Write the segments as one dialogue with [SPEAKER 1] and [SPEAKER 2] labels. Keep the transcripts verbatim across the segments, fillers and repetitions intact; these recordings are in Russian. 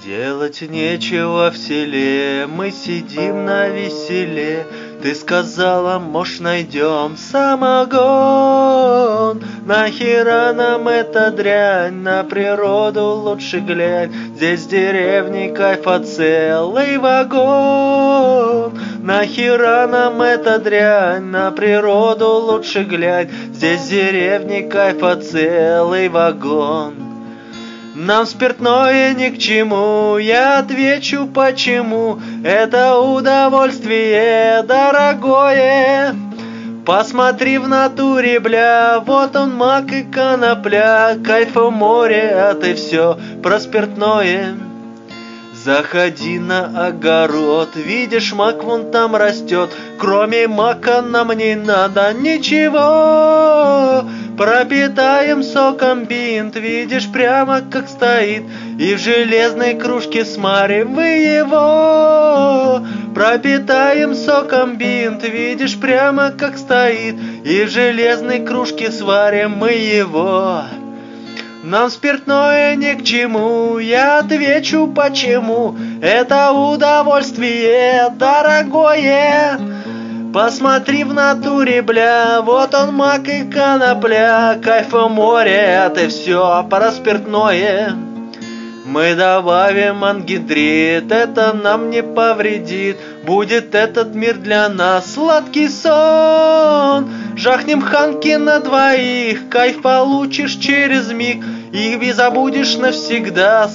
[SPEAKER 1] Делать нечего в селе, мы сидим на веселе. Ты сказала, может, найдем самогон. Нахера нам эта дрянь, на природу лучше глянь. Здесь в деревне кайфа целый вагон. Нахера нам эта дрянь, на природу лучше глянь. Здесь в деревне кайфа целый вагон. Нам спиртное ни к чему, я отвечу почему. Это удовольствие дорогое. Посмотри в натуре, бля, вот он мак и конопля. Кайф в море, а ты все про спиртное. Заходи на огород, видишь, мак вон там растет. Кроме мака нам не надо ничего. Пропитаем соком бинт, видишь, прямо как стоит. И в железной кружке смарим мы его. Пропитаем соком бинт, видишь, прямо как стоит. И в железной кружке сварим мы его. Нам спиртное ни к чему, я отвечу почему. Это удовольствие дорогое. Посмотри в натуре, бля, вот он мак и конопля. Кайф в море, это все про спиртное. Мы добавим ангидрид, это нам не повредит. Будет этот мир для нас сладкий сон. Жахнем ханки на двоих, кайф получишь через миг. И забудешь навсегда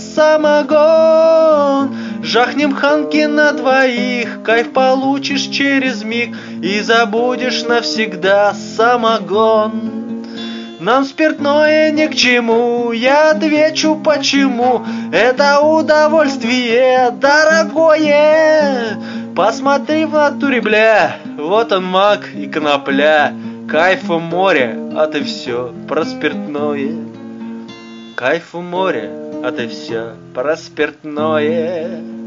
[SPEAKER 1] самогон. Жахнем ханки на двоих, кайф получишь через миг. И забудешь навсегда самогон. Нам спиртное ни к чему, я отвечу почему. Это удовольствие дорогое. Посмотри в натуре, бля, вот он мак и конопля. Кайф в море, а ты все про спиртное. Кайф в море, а ты все про спиртное.